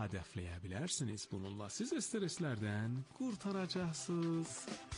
hədəfləyə bilərsiniz. Bununla siz streslərdən qurtaracaqsınız.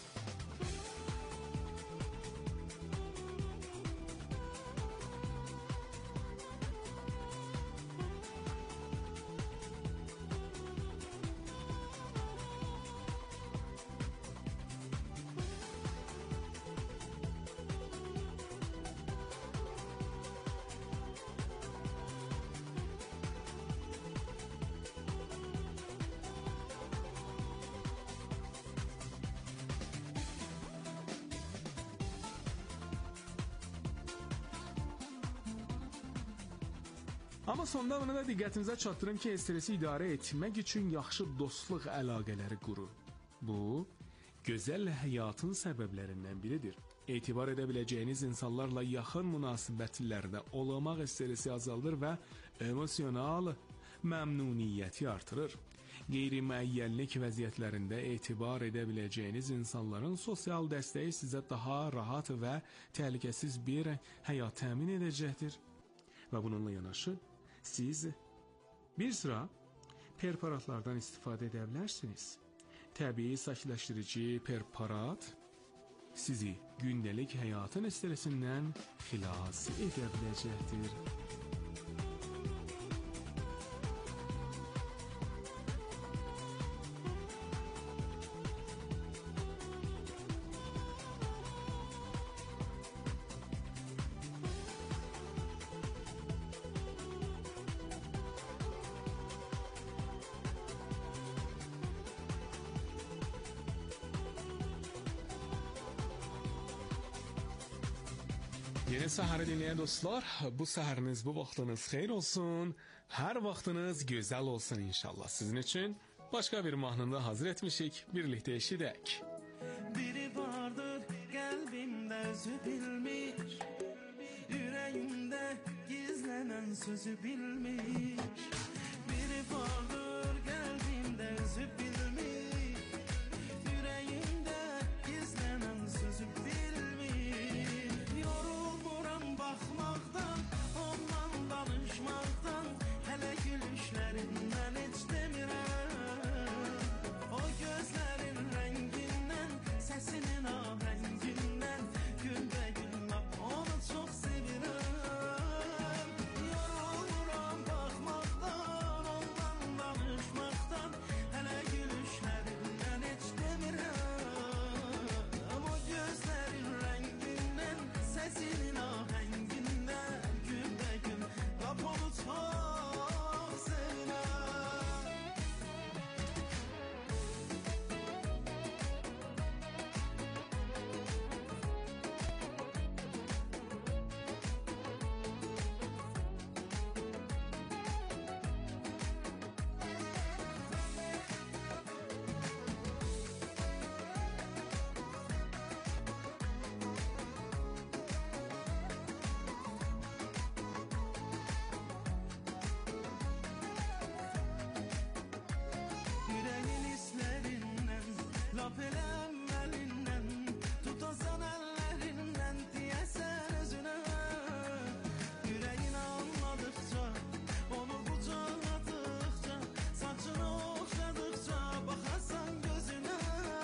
Amma sonda bunu da diqqətinizə çatdırım ki, stresi idarə etmək üçün yaxşı dostluq əlaqələri qurun. Bu, gözəl həyatın səbəblərindən biridir. Etibar edə biləcəyiniz insanlarla yaxın münasibətlərdə olmaq stresi azaldır və emosional məmnuniyyəti artırır. Qeyri-müəyyənlik vəziyyətlərində etibar edə biləcəyiniz insanların sosial dəstəyi sizə daha rahat və təhlükəsiz bir həyat təmin edəcəkdir. Və bununla yanaşı, siz bir sıra preparatlardan istifadə edə bilərsiniz. Təbii sakitləşdirici preparat sizi gündəlik həyatın stresindən xilas edə biləcəkdir. Yeni səhəri dinleyen dostlar, bu səhəriniz, bu vaxtınız xeyir olsun, hər vaxtınız gözəl olsun inşallah. Sizin için başka bir mahnında hazır etmişik, birlikte eşidək. Biri vardır qəlbimdə özü bilmiş, ürəyimdə gizlənən sözü bilmiş. Biri vardır qəlbimdə özü bilmiş, ürəyimdə gizlənən sözü bilmiş. Baxmaqdan, ondan danışmaqdan, hələ gülüşlərindən heç demirəm. O gözlərin rəngindən, səsinin ahəngindən, gülbə-gül onu çox sevirəm. Yoruluram baxmaqdan, ondan danışmaqdan, hələ gülüşlərindən heç demirəm. O gözlərin rəngindən, səsinin ahəngindən, onu çok sevirəm. Laf eləməlindən, tutasan əllərindən, deyəsən özünə. Ürəyin anladıqca, onu qucaqladıqca, saçını oxşadıqca, baxasan gözünə.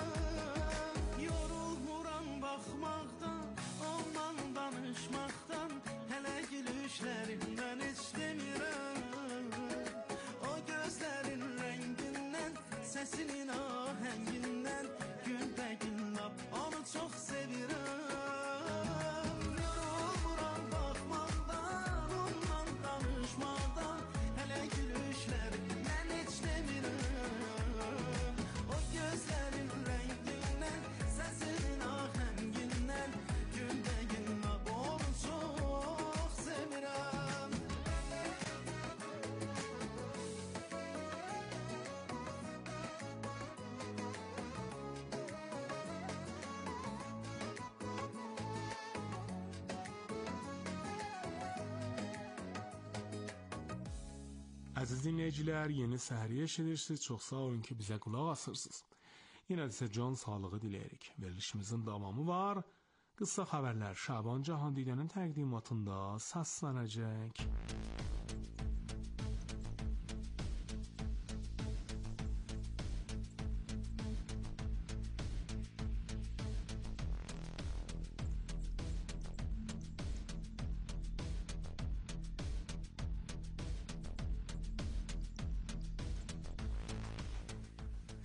Yorulmuram baxmaqdan, ondan danışmaqdan, hələ gülüşlərindən heç demirəm. O gözlərin rəngindən, səsinin ahəngindən, gülbə-gül onu çox sevirəm. Yorulmuram baxmaqdan, ondan danışmaqdan, hələ gülüşlərindən heç demirəm. O gözlərin rəngindən, səsinin ahəngindən, gülbə-gül onu çox sevirəm. Əziz dinləyicilər, yeni səhəri eşidirsiniz. Çox sağ olun ki, bizə qulaq asırsınız. Yenə də sizə can sağlığı diləyirik. Verilişimizin davamı var. Qısa xəbərlər Şaban Cahandidənin təqdimatında səslənəcək.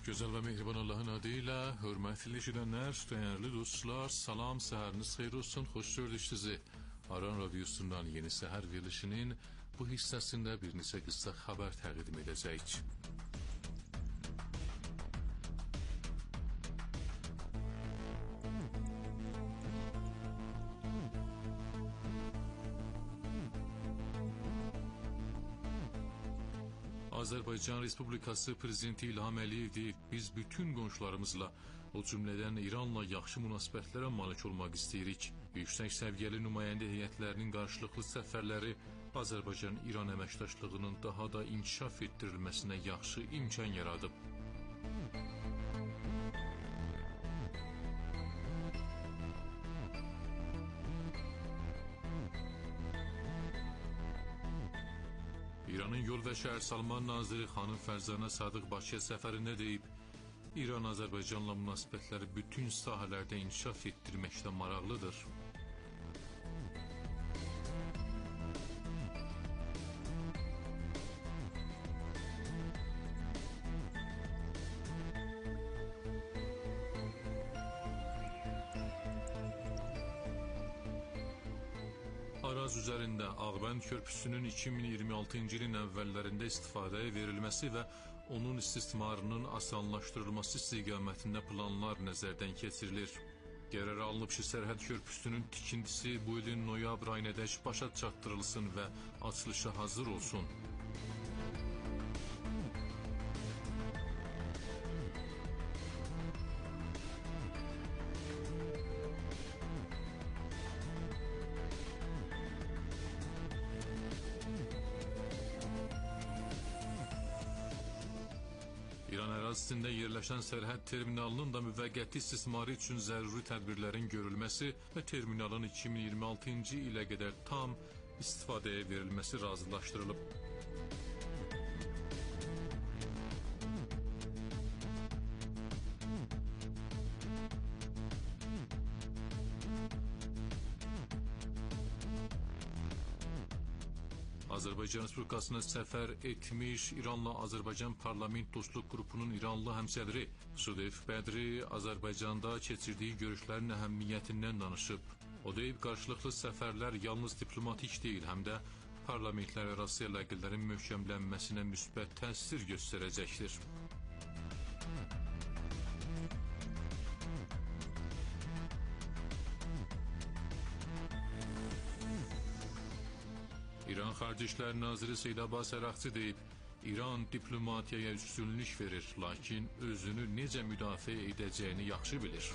Gözəl və mehriban Allahın adı ilə hörmətli eşidənlər, dəyərli dostlar, salam, səhəriniz xeyir olsun, xoş gördük sizi. Aran Radiosundan yeni səhər verilişinin bu hissəsində bir neçə qısa xəbər təqdim edəcəyik. Azərbaycan Respublikası Prezidenti İlham Əliyev deyib, biz bütün qonşularımızla, o cümlədən İranla yaxşı münasibətlərə malik olmaq istəyirik. Yüksək səviyyəli nümayəndə heyətlərinin qarşılıqlı səfərləri Azərbaycan-İran əməkdaşlığının daha da inkişaf etdirilməsinə yaxşı imkan yaradıb. İranın Yol və Şəhərsalma naziri xanım Fərzanə Sadıq Bakıya səfərində deyib, İran Azərbaycanla münasibətləri bütün sahələrdə inkişaf etdirməkdə maraqlıdır. Araz üzərində Ağbənd körpüsünün 2026-cı ilin əvvəllərində istifadəyə verilməsi və onun istismarının asanlaşdırılması istiqamətində planlar nəzərdən keçirilir. Qərar alınıb ki, Sərhəd körpüsünün tikintisi bu ilin noyabr ayınədək başa çatdırılsın və açılışa hazır olsun. İran ərazisində yerləşən sərhəd terminalının da müvəqqəti istismarı üçün zəruri tədbirlərin görülməsi və terminalın 2026-cı ilə qədər tam istifadəyə verilməsi razılaşdırılıb. Azərbaycan Respublikasına səfər etmiş İranla Azərbaycan Parlament Dostluq Qrupunun İranlı həmsədri Sudeyf Bədri Azərbaycanda keçirdiyi görüşlərin əhəmiyyətindən danışıb. O deyib, qarşılıqlı səfərlər yalnız diplomatik deyil, həm də parlamentlər arası əlaqələrin möhkəmlənməsinə müsbət təsir göstərəcəkdir. İran Xarici İşlər Naziri Seyid Abbas Əraqçı deyib, İran diplomatiyaya üstünlük verir, lakin özünü necə müdafiə edəcəyini yaxşı bilir.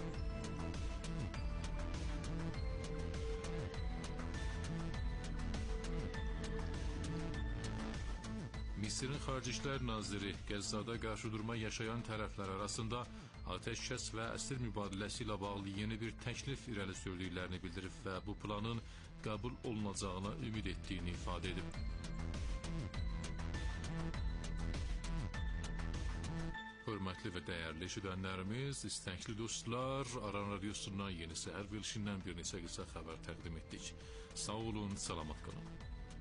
Misirin Xarici İşlər Naziri Qəzzada qarşıdurma yaşayan tərəflər arasında atəşkəs və əsir mübadiləsi ilə bağlı yeni bir təklif irəli sürdüklərini bildirib və bu planın qəbul olunacağına ümid etdiyini ifadə edib. Hörmətli və dəyərli eşidənlərimiz, istəkli dostlar, Aran Radiosundan yeni səhər verilişindən bir neçə qısa xəbər təqdim etdik. Sağ olun, salamat qalın.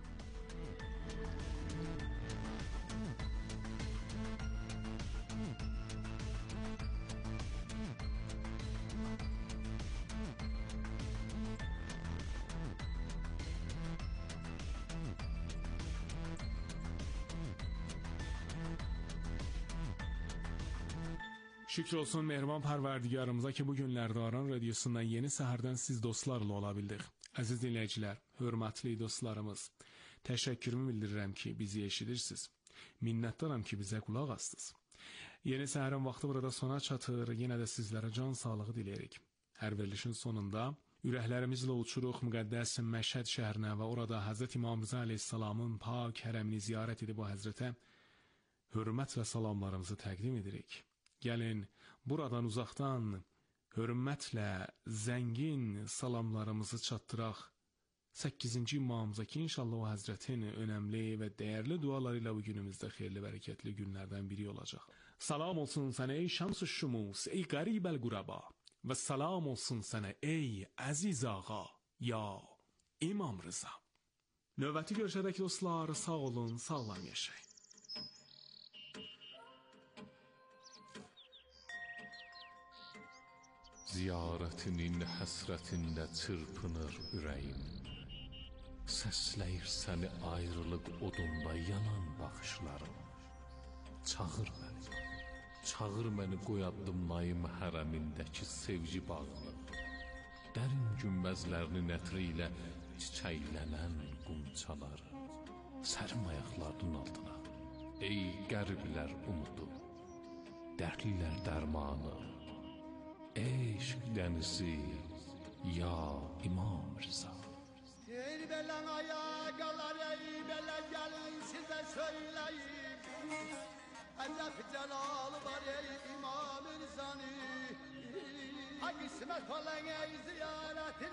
Şükür olsun mehriban pərverdigarımıza ki, bu günlərdə Aran Radiosundan yeni səhərdən siz dostlarla ola bildik. Əziz dinləyicilər, hörmətli dostlarımız, təşəkkürümü bildirirəm ki, bizi eşidirsiniz. Minnətdaram ki, bizə qulaq astınız. Yeni səhərin vaxtı burada sona çatır, yenə də sizlərə can sağlığı diləyirik. Hər verilişin sonunda ürəklərimizlə uçuruq müqəddəs Məşhəd şəhərinə və orada Həzrət İmam Rza əleyhissalamın pak hərəmini ziyarət edib o həzrətə hörmət və salamlarımızı təqdim edirik. Gəlin, buradan uzaqdan hörmətlə zəngin salamlarımızı çatdıraq 8-ci imamımıza ki, inşallah o həzrətin önəmli və dəyərli duaları ilə bu günümüzdə xeyirli, bərəkətli günlərdən biri olacaq. Salam olsun sənə ey şəms-ı şumus, ey qəribəl quraba və salam olsun sənə ey əziz ağa, ya İmam Rza. Növbəti görüşədək dostlar, sağ olun, sağlam yaşayın. Ziyarətinin həsrətində çırpınır ürəyim. Səsləyir səni ayrılıq odunda yanan baxışlarım. Çağır məni qoy addımlayım hərəmindəki sevgi bağını. Dərin günbəzlərinin ətri ilə çiçəklənən qumçaları. Sərim ayaqlarının altına, ey qəriblər umudu, dərdlilər dərmanı, eşq dənizi, ya İmam Rıza. Ey belen ayakalar, ey belen gelin size söyleyeyim. Acep celalı var ey İmam-ı Rıza'nı. Ha kısmet olan ey ziyaretin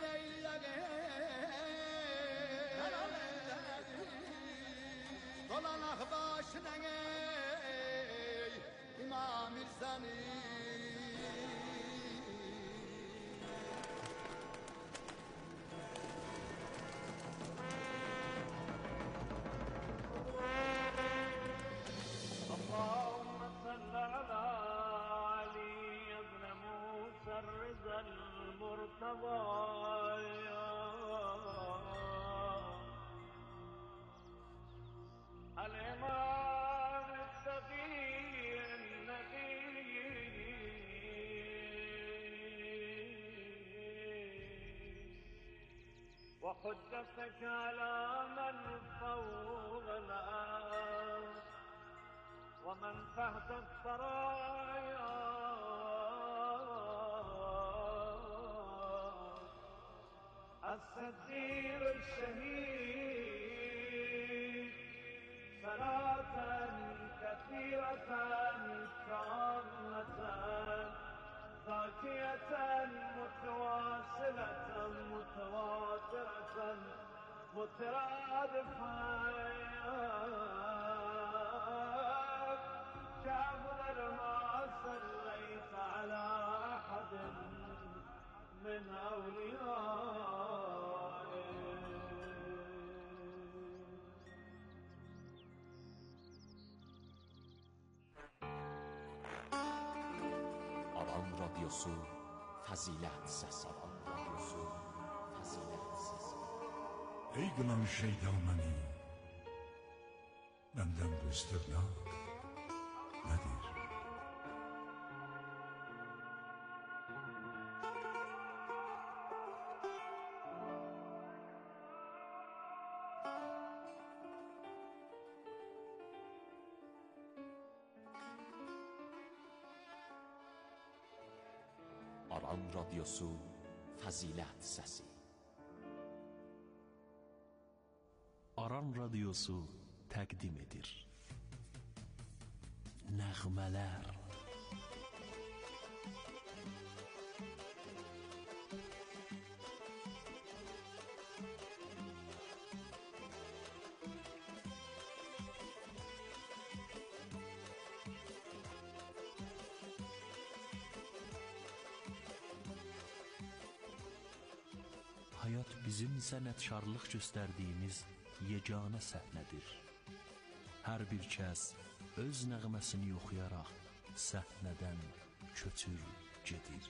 eyleyin. Dolanak başına ey İmam-ı Rıza'nı. اللهم صل على علي بن موسى الرضا المرتضى الإمام التقي النبي وحجتك على من فوق الأرض ومن تحت الثرايا السفير الشهيد صلاة كثيرة تامة ذاكية متواصلة متواترة مترادفة كأفضل ما صليت على أحد من أوليائك. Aran Radyosu Fəzilət Səsi. Aran Radyosu Fəzilət Səsi. Ey qınamış şeytan məni, məndən bu istirnaq nədir? Aran Radyosu Fəzilət Səsi. Aran Radyosu təqdim edir. Nəğmələr. Hayat bizim sənətkarlıq göstərdiyimiz yeganə səhnədir. Hər bir kəs öz nəğməsini oxuyaraq səhnədən köçür gedir.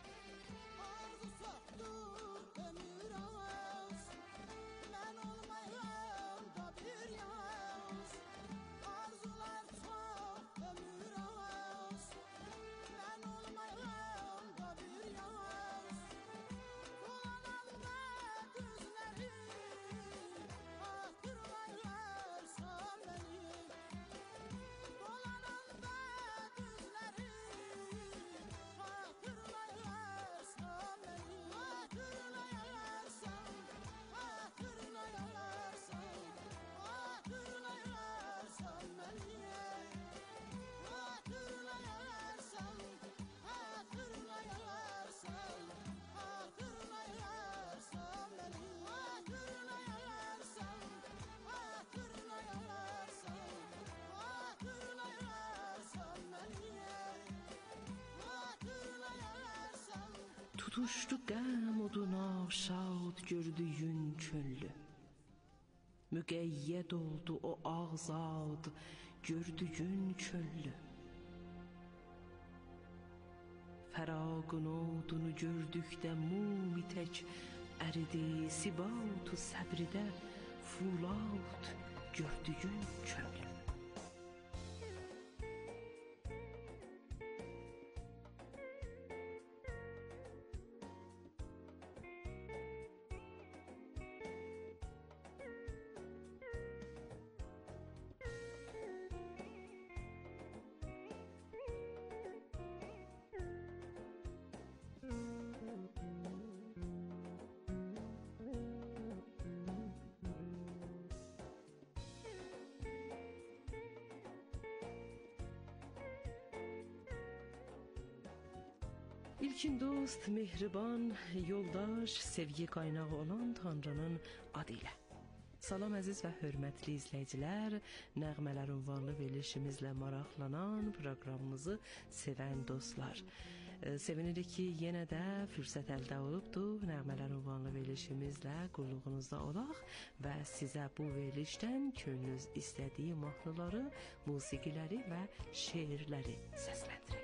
Tutuşdu qəm oduna şad gördüyün çöllü. Müqəyyəd oldu o ağzad gördüyün çöllü. Fəraqın odunu gördükdə mumi tək əridi, sibatu səbridə fulat gördüyün çöl. İlkin dost, mehriban, yoldaş, sevgi kaynağı olan Tanrının adıyla. Salam əziz və hörmətli izləyicilər, nəğmələr ünvanlı verilişimizlə maraqlanan proqramımızı sevən dostlar. Sevinirik ki, yenə də fürsət əldə olubdur, nəğmələr ünvanlı verilişimizlə qulluğunuzda olaq və sizə bu verilişdən könlünüz istədiyi mahnıları, musiqiləri və şeirləri səsləndirək.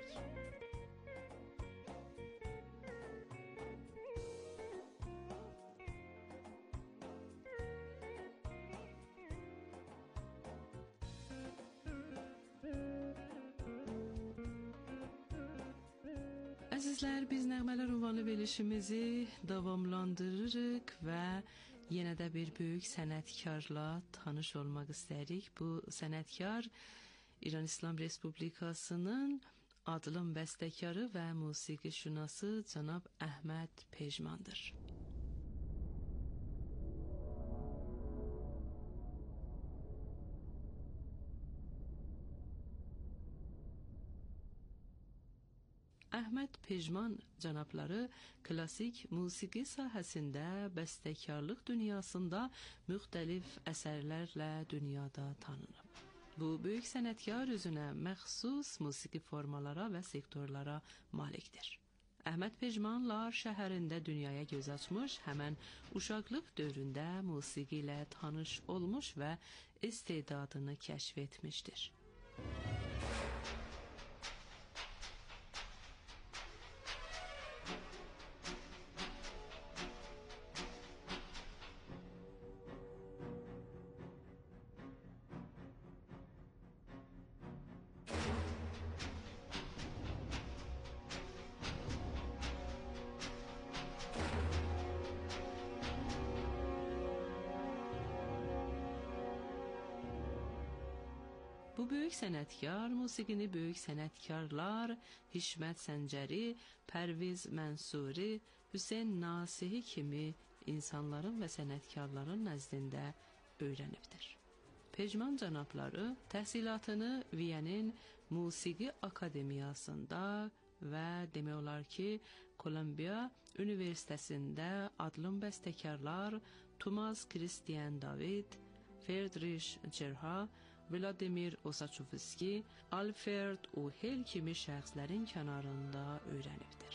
Əzizlər, biz nəğmələr ünvanlı verilişimizi davamlandırırıq və yenə də bir böyük sənətkarla tanış olmaq istəyirik. Bu sənətkar İran İslam Respublikasının adlım bəstəkarı və musiqişünası cənab Əhməd Pejmandır. Əhməd Pejman cənabları klassik musiqi sahəsində bəstəkarlıq dünyasında müxtəlif əsərlərlə dünyada tanınıb. Bu böyük sənətkar özünə məxsus musiqi formalara və sektorlara malikdir. Əhməd Pejman Lar şəhərində dünyaya göz açmış, həmən uşaqlıq dövründə musiqi ilə tanış olmuş və istedadını kəşf etmişdir. Bu böyük sənətkar musiqini böyük sənətkarlar Hişmət Səncəri, Pərviz Mənsuri, Hüseyn Nasihi kimi insanların və sənətkarların nəzdində öyrənibdir. Pejman cənabları təhsilatını Viyenin Musiqi Akademiyasında və demək olar ki, Kolumbiya Universitetində adlım bəstəkarlar Thomas Christian David, Friedrich Cerha, Vladimir Osaçovski, Alfred Uhel kimi şəxslərin kənarında öyrənibdir.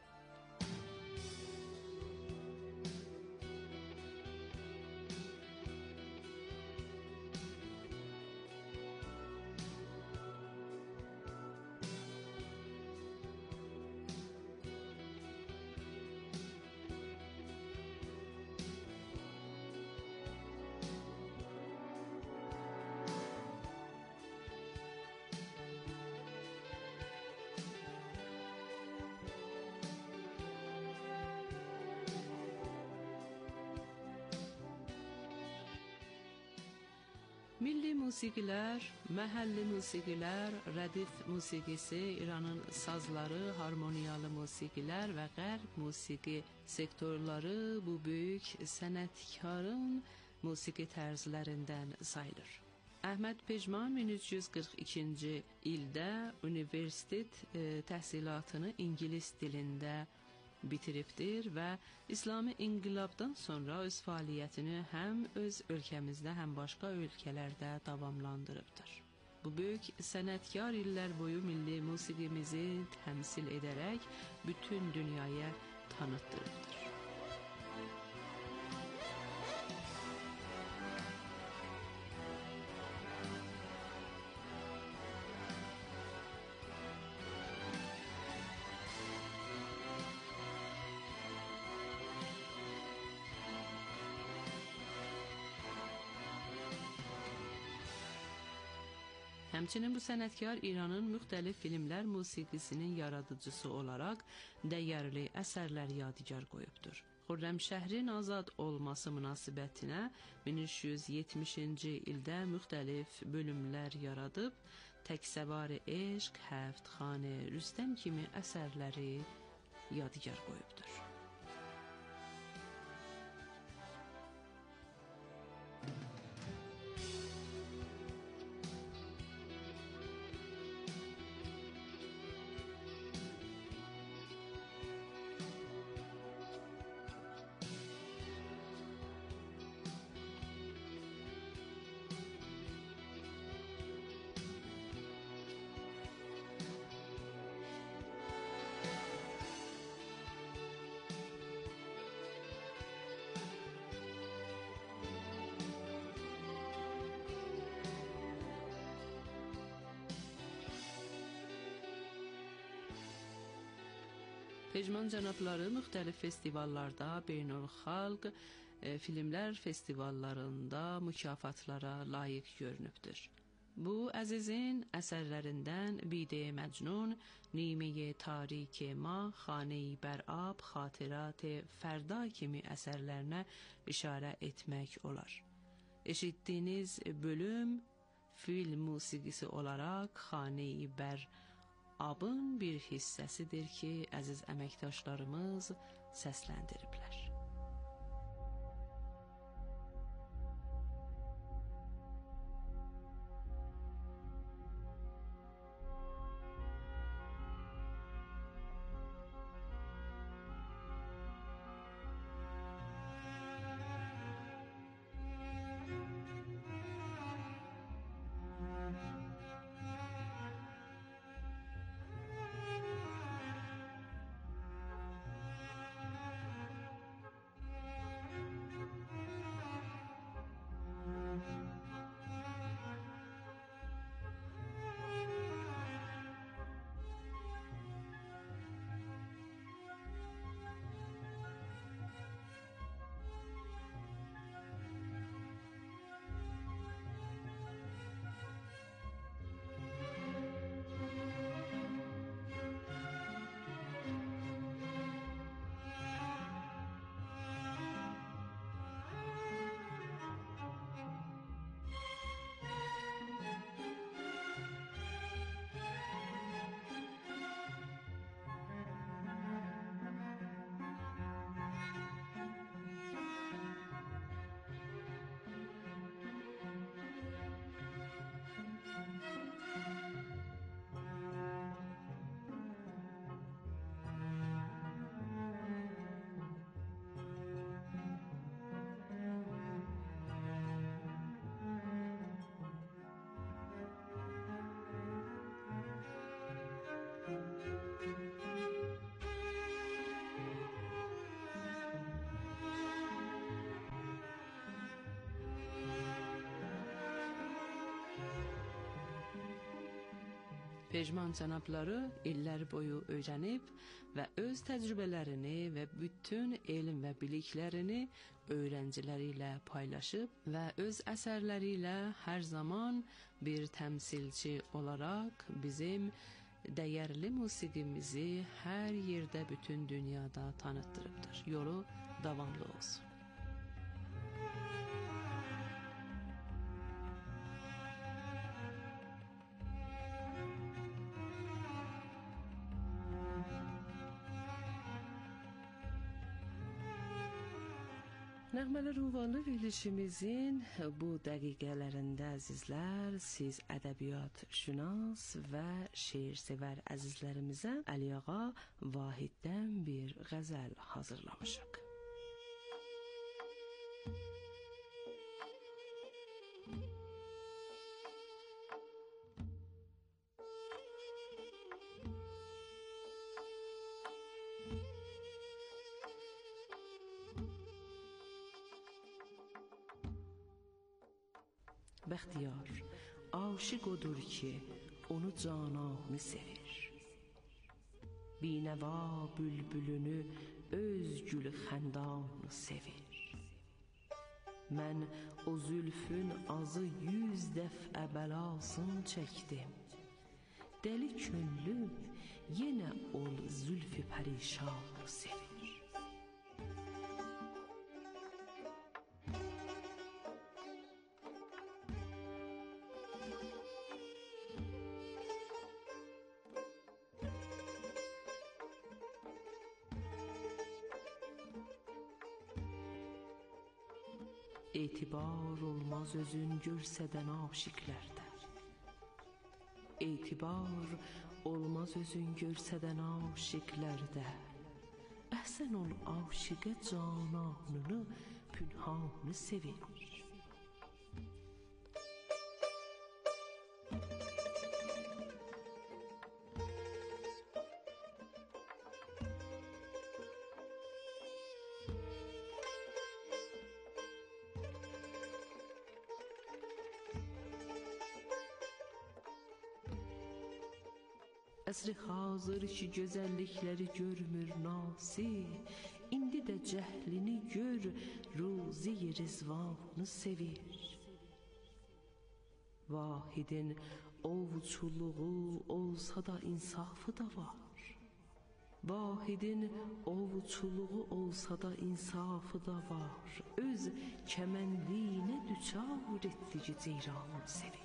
Milli musiqilər, məhəlli musiqilər, rədif musiqisi, İranın sazları, harmoniyalı musiqilər və qərb musiqi sektorları bu böyük sənətkarın musiqi tərzlərindən sayılır. Əhməd Pejman 1342-ci ildə universitet təhsilatını ingilis dilində bitiribdir və İslami inqilabdan sonra öz fəaliyyətini həm öz ölkəmizdə, həm başqa ölkələrdə davamlandırıbdır. Bu böyük sənətkar illər boyu milli musiqimizi təmsil edərək bütün dünyaya tanıtdırıbdır. Həmçinin bu sənətkar İranın müxtəlif filmlər musiqisinin yaradıcısı olaraq dəyərli əsərlər yadigar qoyubdur. Xürrəmşəhrin azad olması münasibətinə 1370-ci ildə müxtəlif bölümlər yaradıb, Təksəvar-ı Eşq, Həftxanə Rüstəm kimi əsərləri yadigar qoyubdur. Pejman cənabları müxtəlif festivallarda, beynəlxalq filmlər festivallarında mükafatlara layiq görünübdür. Bu, əzizin əsərlərindən Bide Məcnun, Nime-i Tarik Ma, Xane-i Bərab, Xatirət-i Fərda kimi əsərlərinə işarə etmək olar. Eşitdiyiniz bölüm film musiqisi olaraq Xane-i Bərabın bir hissəsidir ki, əziz əməkdaşlarımız səsləndiriblər. Pejman cənabları illər boyu öyrənib və öz təcrübələrini və bütün elm və biliklərini öğrenciləri ilə paylaşıb və öz əsərləri ilə hər zaman bir təmsilçi olaraq bizim dəyərli musiqimizi hər yerdə bütün dünyada tanıtdırıbdır. Yolu davamlı olsun. Nəğmələr ünvanlı verilişimizin bu dəqiqələrində əzizlər, siz ədəbiyyat şünas və şeirsevər əzizlərimizə Əliağa Vahiddən bir qəzəl hazırlamışıq. Bəxtiyar aşiq odur ki onu cananı sevir. Binəva bülbülünü öz gülü xəndanı sevir. Mən o zülfün azı 100 dəfə bəlasını çəkdim. Dəli könlüm yenə ol zülfü pərişanı sevir. Etibar olmaz özün görsədən aşiqlərdə. Etibar olmaz özün görsədən aşiqlərdə. Əhsən ol aşiqə cananını pünhanı sevir. Əsri hazır ki gözəllikləri görmür nasi, indi də cəhlini gör, ruzi rizvanı sevir. Vahidin ovçuluğu olsa da insafı da var. Vahidin ovçuluğu olsa da insafı da var. Öz kəmənliyinə düçar etdiyi ceyranı sevir.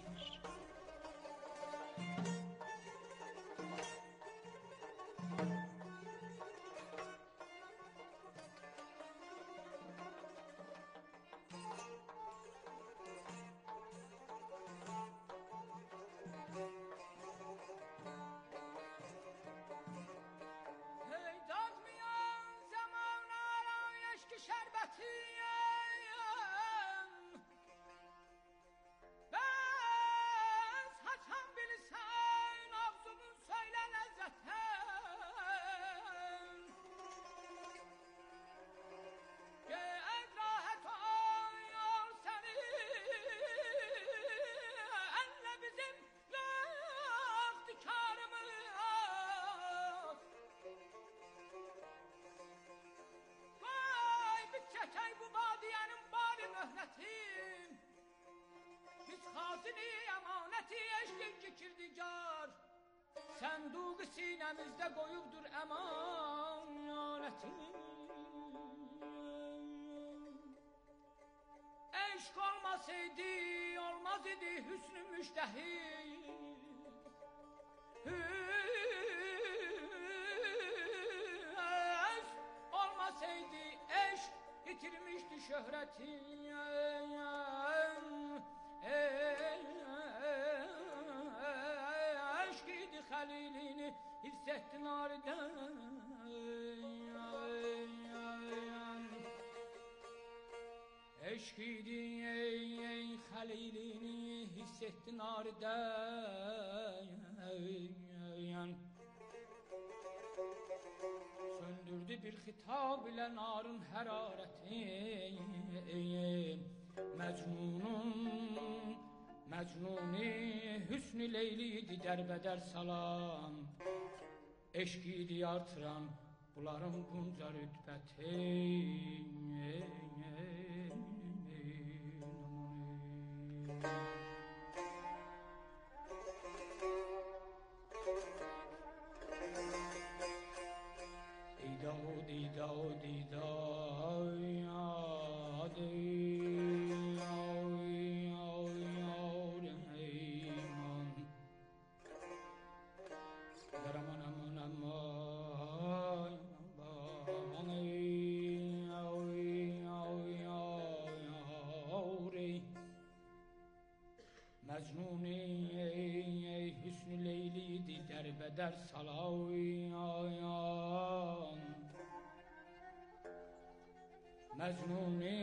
Sənduq sinəmizdə qoyubdur əmanətin. Eşq olmasaydı, olmaz idi hüsnü müştəhi. Eşq olmasaydı, eşq itirmişdi şöhrətin. Xəlilini hifzətdi naridən. Eşq idi ey xəlilini hifzətdi naridən. Söndürdü bir xitab ilə narın hərarətin. Məcnuni hüsnü leyliydi dərbədər salam. Eşq idi artıran bunların bunca rütbəti. Məcnuni hüsnü leyliydi dərbədər salayan. Məcnuni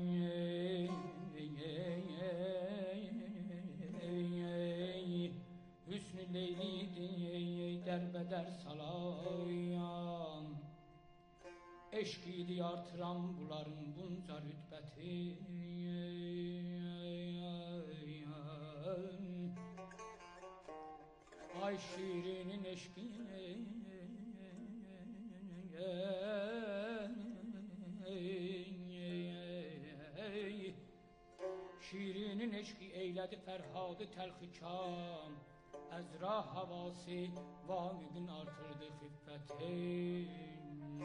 hüsnü leyliydi dərbədər salayan. Eşq idi artıran bunların bunca rütbəti. Ay şirinin eşqini Şirinin eşqi eylədi fərhadı təlxikam Əzra havası vamidin artırdı xiffətin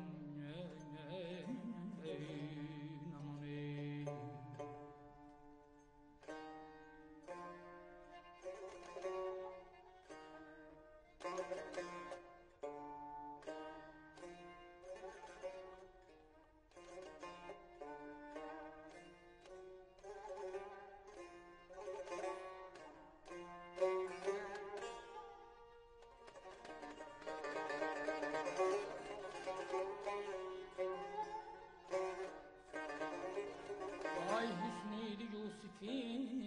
Ay hüsnü-i Yusuf'i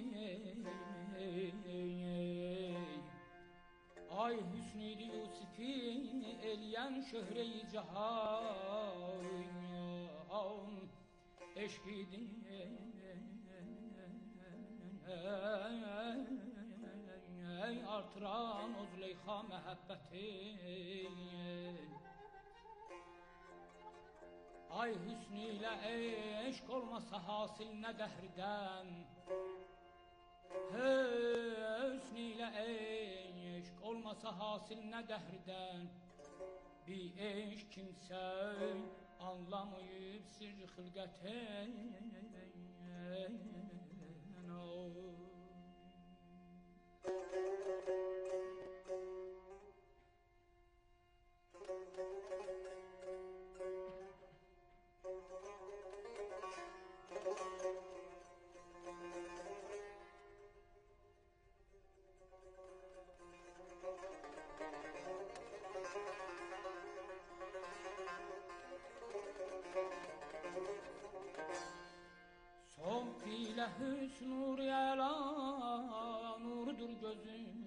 Ay hüsnü-i Yusuf'i elyen şöhre-i cihan eşkidin artıran o Züleyxa məhəbbətin Ay hüsnüyle eşk olmasa hasil ne dehrden Hüsnüyle eşk olmasa hasil ne dehrden Bir eşk kimse anlamayıp sirri hılgaten Somt ile hüsnur yala nurdur gözüm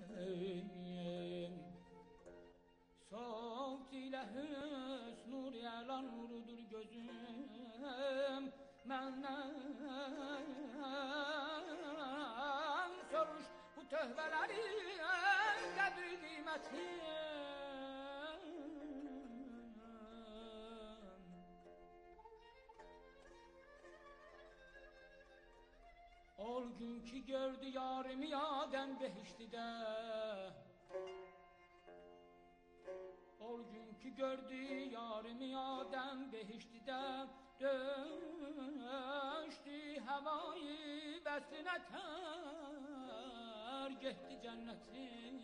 Somt ile hüsnur yala nurdur gözüm Menden soruş bu töhbeleri kadri kıymeti Ol gün ki gördü yarimi Adem behiştide Ol gün ki gördü yarimi Adem behiştide Döştü havayı besline ter Gitti cennetin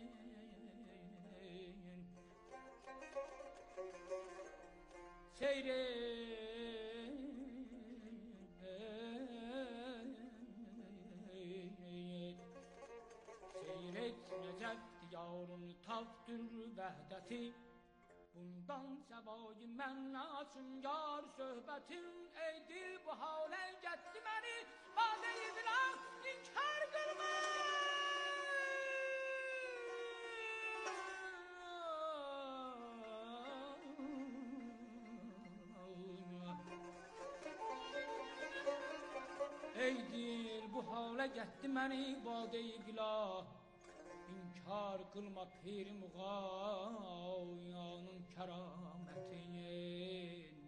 Seyret Necef diyarın taftır vehdeti Bundan sevayı mən açım yar söhbətin Ey dil bu hale getdi məni Badeyi bilah inkar qırma Ey dil bu hale getdi məni Badeyi bilah İnkar kılma pir muğayanın kerametin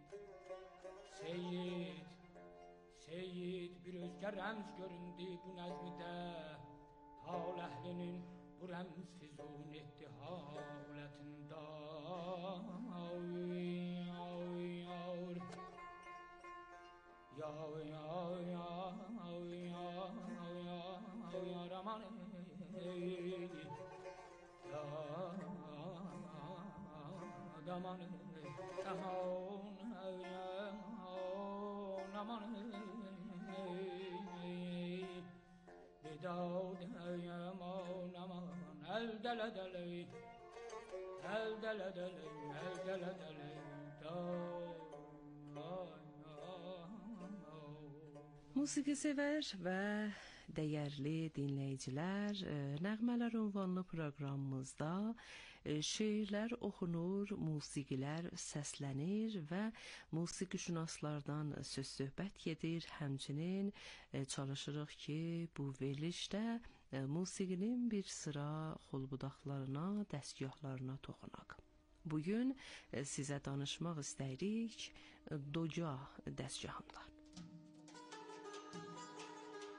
Seyyid bir özgə rəmz göründü bu nəzmidə Hal əhlinin bu rəmz füzun etdi halətində Raman Daman aman Bidaud aman el dele dele el dele dele el dele dele Musiqi sever və dəyərli dinləyicilər, Nəğmələr ünvanlı proqramımızda şeirlər oxunur, musiqilər səslənir və musiqişünaslardan söz-söhbət gedir. Həmçinin çalışırıq ki, bu verilişdə musiqinin bir sıra xolbudaqlarına, dəstgahlarına toxunaq. Bugün sizə danışmaq istəyirik Doca dəstgahından.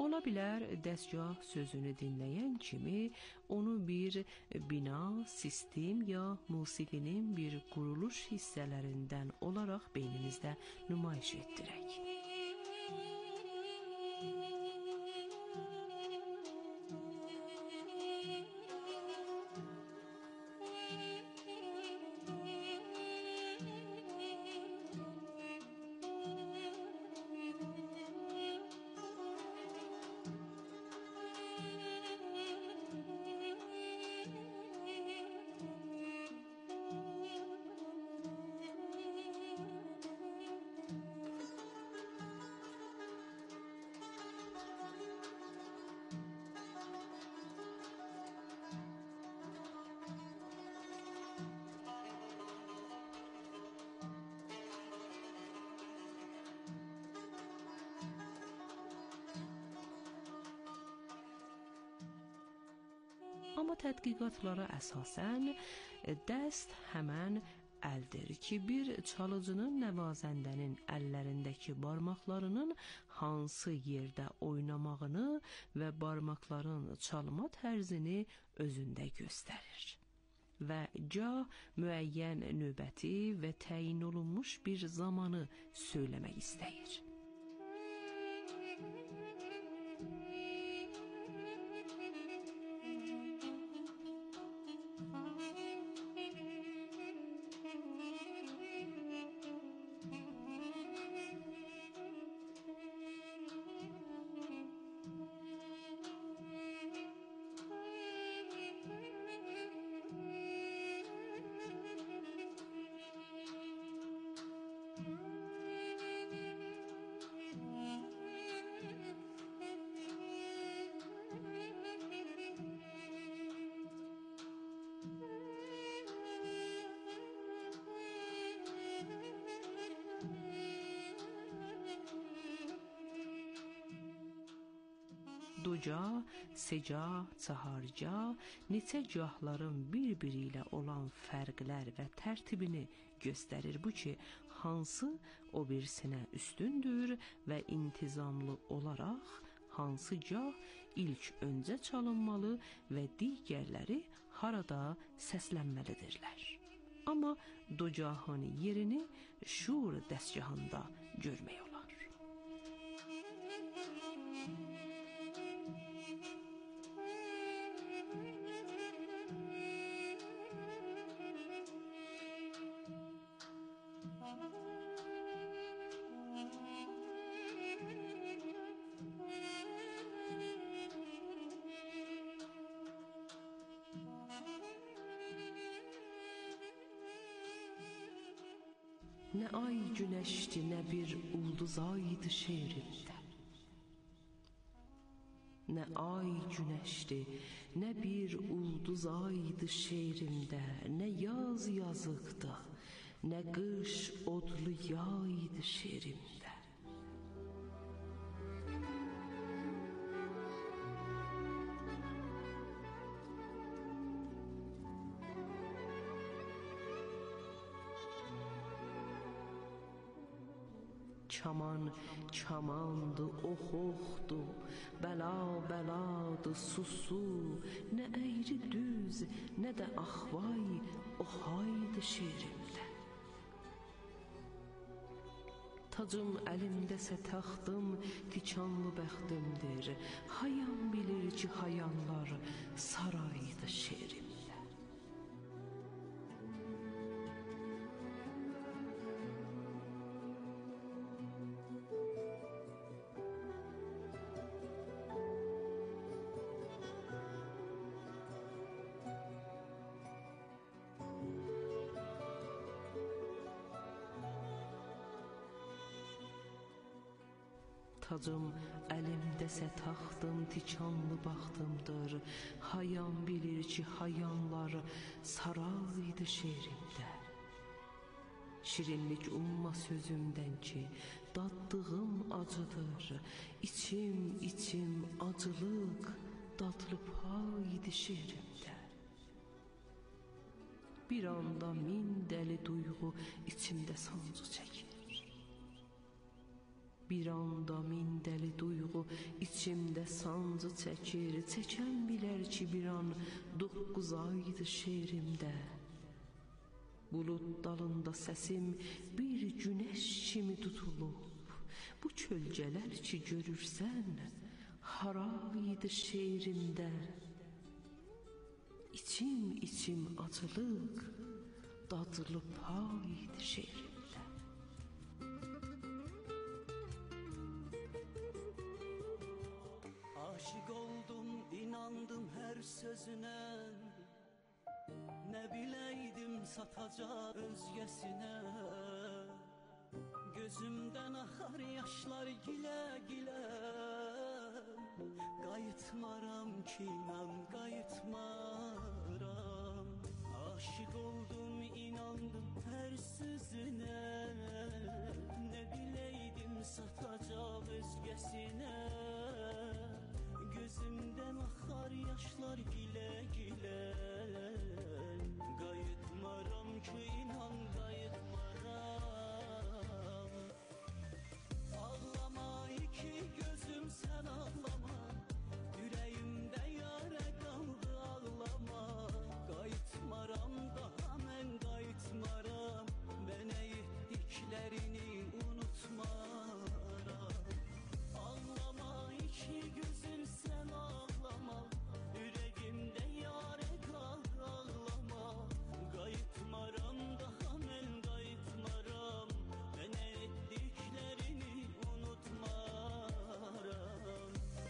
Ola bilər dəstgah sözünü dinləyən kimi onu bir bina, sistem ya musiqinin bir quruluş hissələrindən olaraq beynimizdə nümayiş etdirək. Amma tədqiqatlara əsasən dəst həmən əldir ki, bir çalıcının nəvazəndənin əllərindəki barmaqlarının hansı yerdə oynamağını və barmaqların çalma tərzini özündə göstərir və gah müəyyən növbəti və təyin olunmuş bir zamanı söyləmək istəyir. Duca, seca, çaharca, neçə cahların bir-biri ilə olan fərqlər və tərtibini göstərir bu ki, hansı o birisinə üstündür və intizamlı olaraq hansı cah ilk öncə çalınmalı və digərləri harada səslənməlidirlər. Amma ducahın yerini şur dəstgahında görmək olar. Nə ay günəşdi, nə bir ulduz aydı şeirimdə. Nə ay günəşdi, nə bir ulduz aydı şeirimdə. Nə yaz yazıqdı, nə qış odlu yaydı şeirimdə. Çaman çamandı, ox oxdu, bəla bəladı, susu, nə əyri düz, nə də axvay, oxaydı şeirimdə. Tacım əlimdəsə taxtım, tikanlı bəxtimdir. Hayan bilir ki, hayanlar saraydı şeirimdə. Tacım əlimdəsə taxtım, tikanlı baxtımdır. Hayan bilir ki, hayanlar saraydı şeirimdə. Şirinlik umma sözümdən ki, daddığım acıdır. İçim, içim acılıq, dadlı paydı şeirimdə. Bir anda min dəli duyğu içimdə sancı çəkir. Bir anda min dəli duyğu içimdə sancı çəkir. Çəkən bilər ki, bir an 9 aydır şeirimdə. Bulut dalında səsim bir günəş kimi tutulub. Bu kölgələr ki görürsən, haraydı şeirimdə. İçim acılıq, dadlı paydı şeirimdə. Aşık oldum, inandım her sözüne. Ne bileydim satacak özgesine. Gözümden akar yaşlar gile gile. Qayıtmaram ki inan, qayıtmaram. Aşık oldum, inandım her sözüne. Ne bileydim satacak özgesine. Gözümden akar yaşlar gile gile. Qayıtmaram ki inan, qayıtmaram. Ağlama iki gözüm sen ağlama. Yüreğimde yara kaldı ağlama. Qayıtmaram daha mən qayıtmaram. Mənə etdiklərini unutmaram. Ağlama iki gözüm sen ağlama. Yüreğimde yara kaldı ağlama. Qayıtmaram daha mən qayıtmaram. Mənə etdiklərini unutmaram.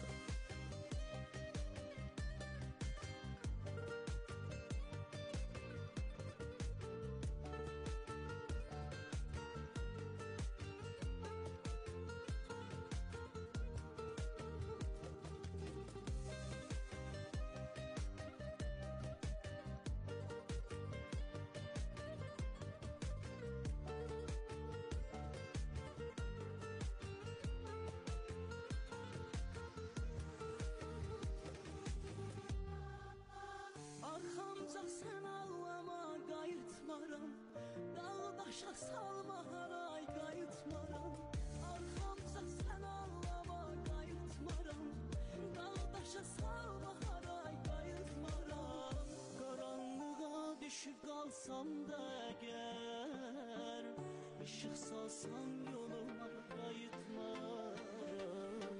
Arxamca sen ağlama, qayıtmaram. Dağdaşa salma haray, qayıtmaram. Arxamca sen ağlama, qayıtmaram. Dağdaşa salma haray, qayıtmaram. Qaranlığa düşüb qalsam da əgər, işıq salsam yoluma, qayıtmaram.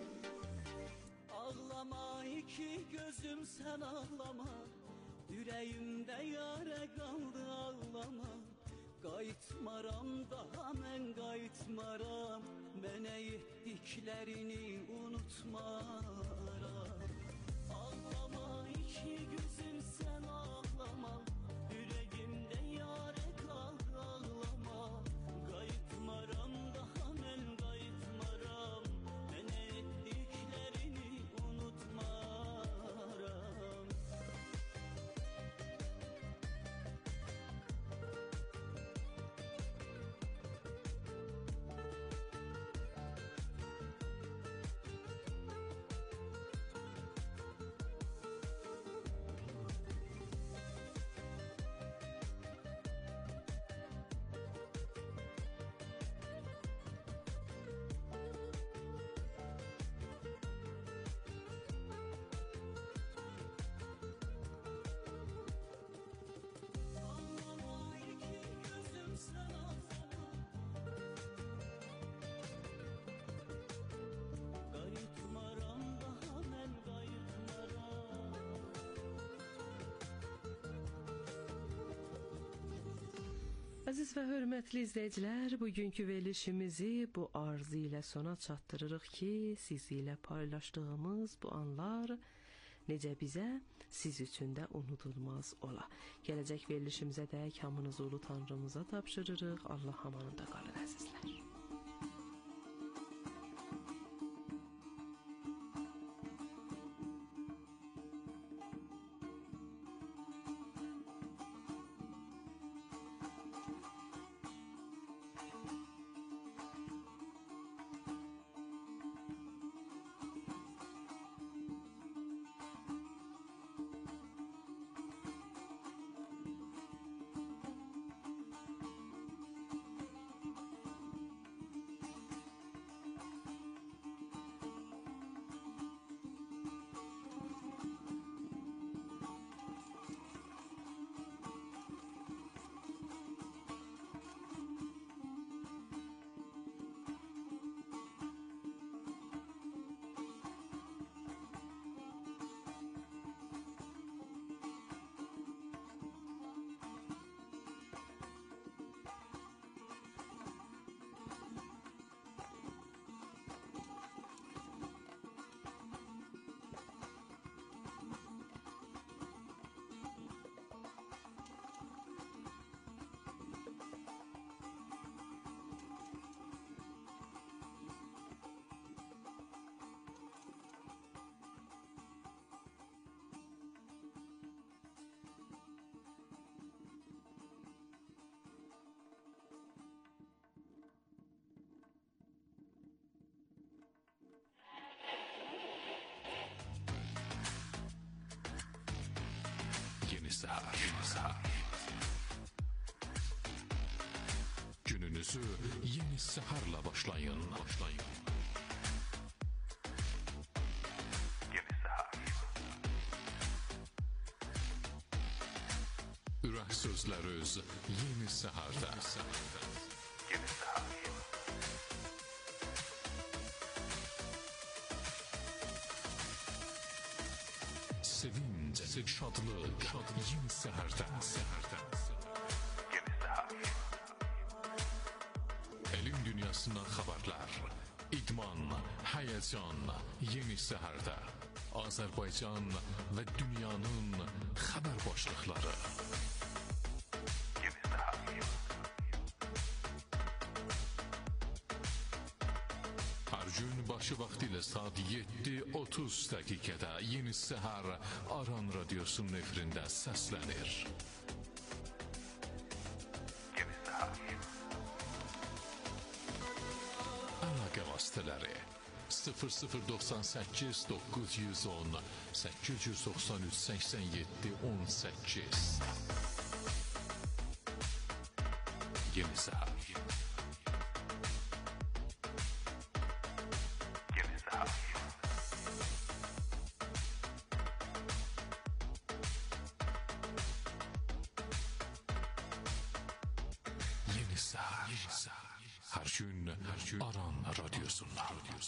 Ağlama iki gözüm sen ağlama. Yüreğimde yara kaldı ağlama. Qayıtmaram daha mən qayıtmaram. Mənə etdiklərini unutmaram. Ağlama iki gözüm sen ağlama. Yüreğimde yara kaldı ağlama. Qayıtmaram daha mən qayıtmaram. Mənə etdiklərini unutmaram. Ağlama iki gözüm sen ağlama. Qayıtmaram daha mən qayıtmaram. Əziz və hörmətli izləyicilər, bugünkü verilişimizi bu arzu ilə sona çatdırırıq ki, siz ilə paylaşdığımız bu anlar necə bizə, siz üçün də unudulmaz ola. Gələcək verilişimizə dək hamınızı ulu Tanrımıza tapşırırıq. Allah amanında qalın əzizlər. səhər. Gününüzü yeni səhərlə başlayın. Yeni səhər. Ürək sözləri öz yeni səhərdə. Yeni səhər. Sevinç, şadlıq, yeni səhərdə. Yeni səhər. Elm dünyasından xəbərlər, idman, həyəcan, yeni səhərdə. Azərbaycan və dünyanın xəbər başlıqları. Yeni səhər. Hər gün başı vaxtı ilə saat 7:30 dəqiqədə yeni səhər Aran Radiosunun efirində səslənir. Yeni səhər. Əlaqə vasitələri 0098 910 893 87 18. Yeni səhər. Yeni səhər. Yeni səhər. Hər gün Aran Radiosu'nda.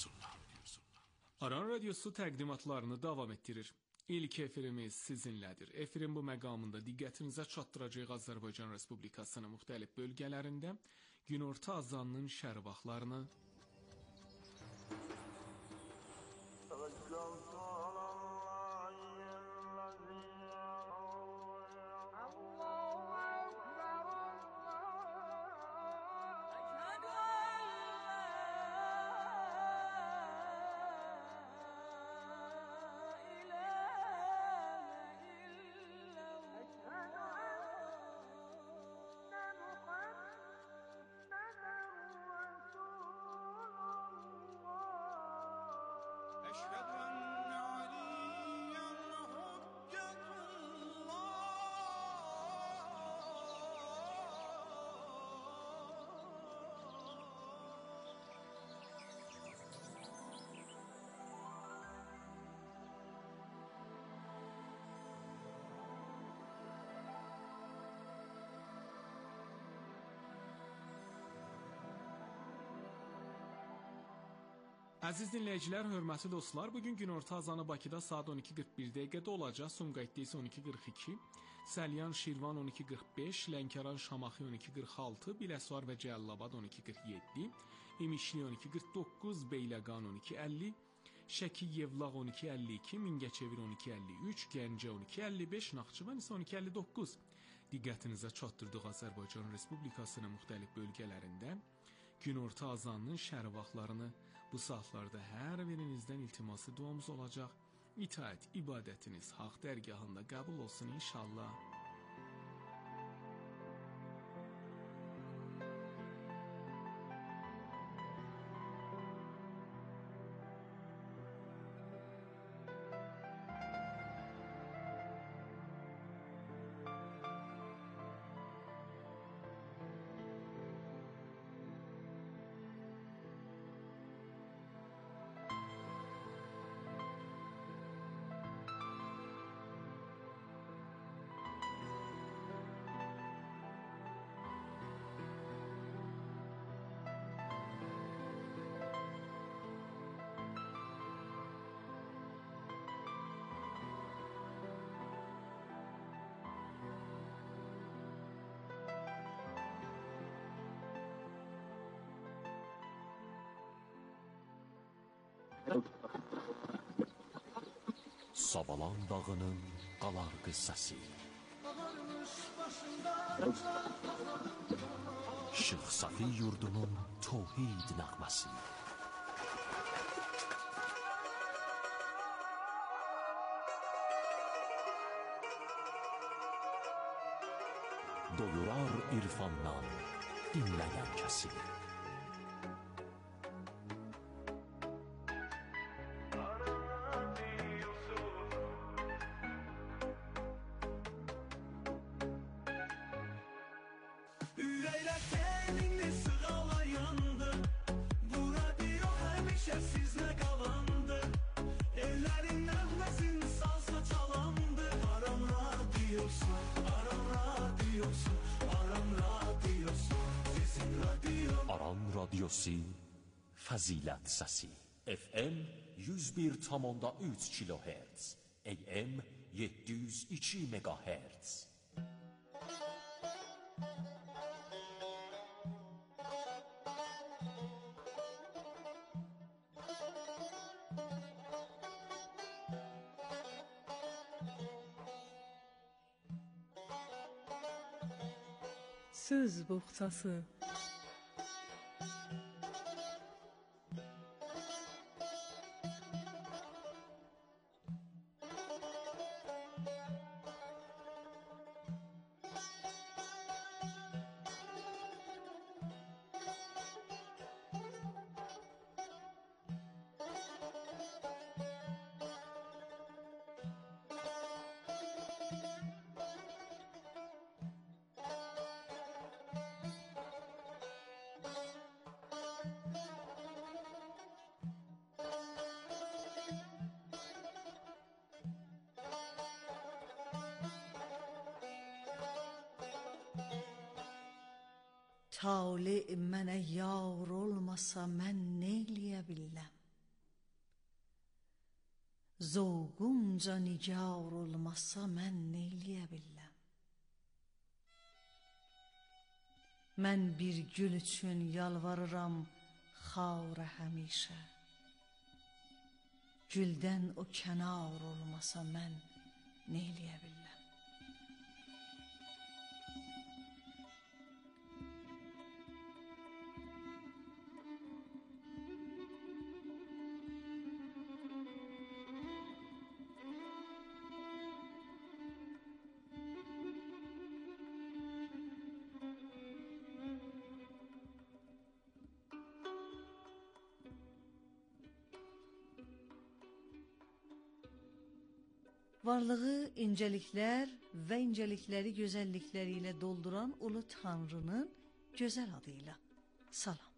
Aran Radiosu təqdimatlarını davam etdirir. İlk efirimiz sizinlədir. Efirin bu məqamında diqqətinizə çatdıracağıq Azərbaycan Respublikasının müxtəlif bölgələrində günorta azanının şərq vaxtlarını, Əziz dinləyicilər, hörmətli dostlar, bugün günorta azanı Bakıda saat 12:41 dəqiqədə olacaq, Sumqayıtda isə 12:42, Səlyan, Şirvan 12:45, Lənkəran, Şamaxı 12:46, Biləsuvar və Cəlilabad 12:47, İmişli 12:49, Beyləqan 12:50, Şəki, Yevlax 12:52, Mingəçevir 12:53, Gəncə 12:55, Naxçıvan isə 12:59. Diqqətinizə çatdırdıq Azərbaycan Respublikasının müxtəlif bölgələrində günorta azanının şərq vaxtlarını. Bu saatlarda hər birinizdən iltiması duamız olacaq. İtaət, ibadətiniz haqq dərgahında qəbul olsun inşallah. Savalan dağının qalarqı səsi, Şıx Safi yurdunun tohid nəğməsi, doyurar irfandan dinləyən kəsi. radyosu Fəzilət Səsi FM 101,3 kHz AM 702 MHz Söz boğçası. Talih mənə yar olmasa mən neyləyə biləm? Zovqumca nigar olmasa mən neyləyə biləm? Mən bir gül üçün yalvarıram xara həmişə. Güldən o kənar olmasa mən neyləyə biləm? Varlığı incelikler ve incelikleri güzellikleriyle dolduran Ulu Tanrı'nın güzel adıyla salam.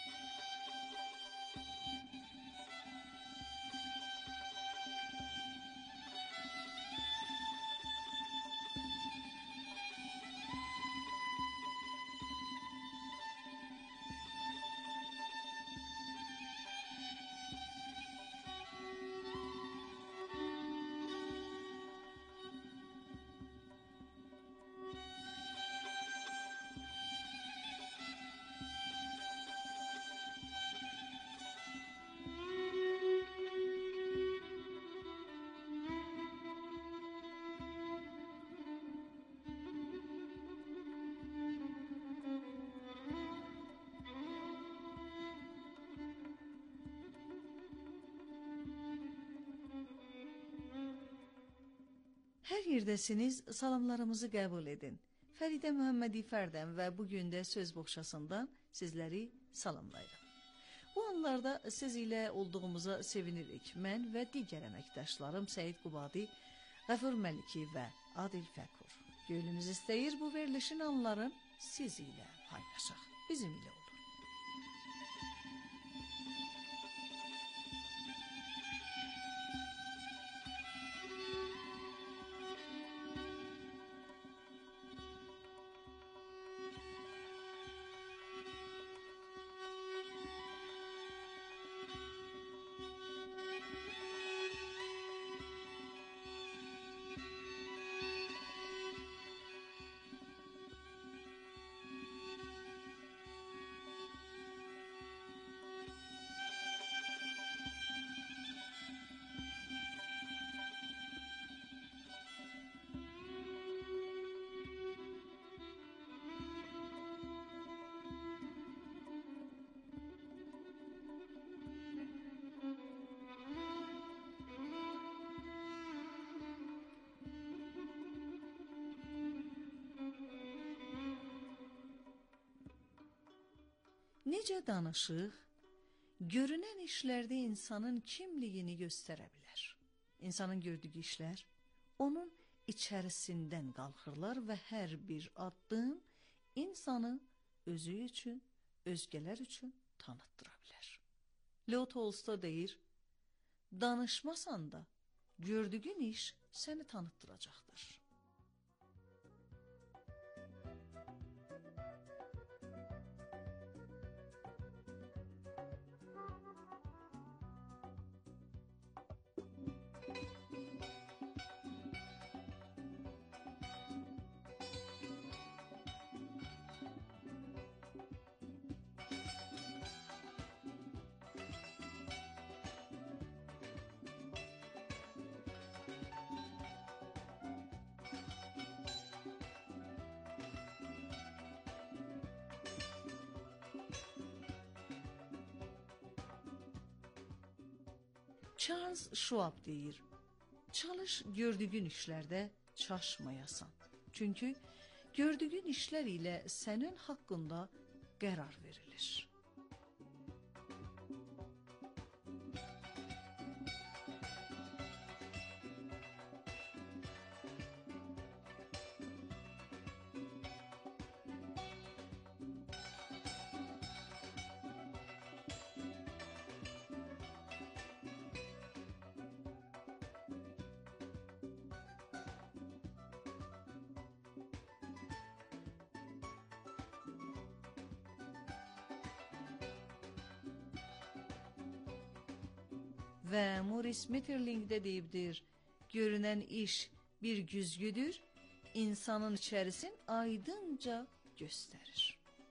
Her yerdesiniz, salamlarımızı qəbul edin. Fəridə Muhammedi Fərdəm və bugün də söz boğçasından sizləri salamlayırım. Bu anlarda siz ilə olduğumuza sevinirik. Mən və digər əməkdaşlarım Səyid Qubadi, Qəfur Məliki və Adil Fəkur. Gönlümüz istəyir bu verilişin anların siz ilə paylaşaq. Bizim ilə olun. Necə danışıq, görünən işlərdə insanın kimliyini göstərə bilər. İnsanın gördüyü işlər onun içərisindən qalxırlar və hər bir addım insanı özü üçün, özgələr üçün tanıttıra bilər. Leo Tolstoy deyir, danışmasan da gördüyün iş səni tanıttıracaqdır. Charles Schwab deyir, çalış gördüyün işlərdə çaşmayasan. Çünki gördüyün işlər ilə sənin haqqında qərar verilir. Və Maurice Maeterlinck də deyibdir, görünən iş bir güzgüdür, insanın içərisin aydınca göstərir.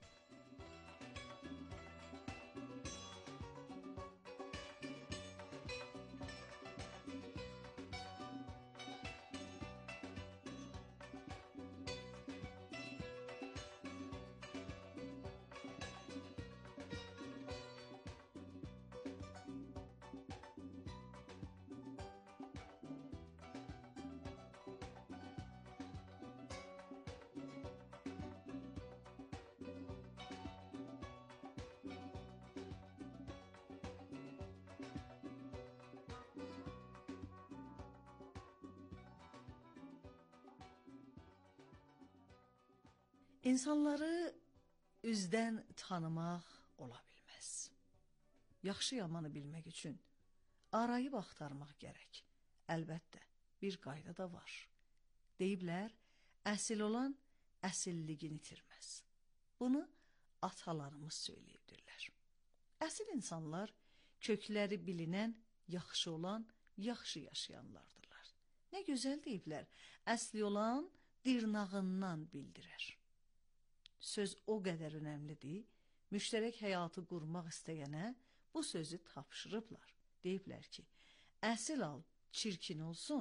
İnsanları üzdən tanımaq ola bilməz. Yaxşı yamanı bilmək üçün arayıb axtarmaq gərək. Əlbəttə, bir qayda da var. Deyiblər, əsil olan əsilligini itirməz. Bunu atalarımız söyləyibdirlər. Əsil insanlar kökləri bilinən, yaxşı olan, yaxşı yaşayanlardırlar. Nə gözəl deyiblər, əsli olan dirnağından bildirər. Söz o qədər önəmlidir, müştərək həyatı qurmaq istəyənə bu sözü tapşırıblar. Deyiblər ki, əsil al, çirkin olsun,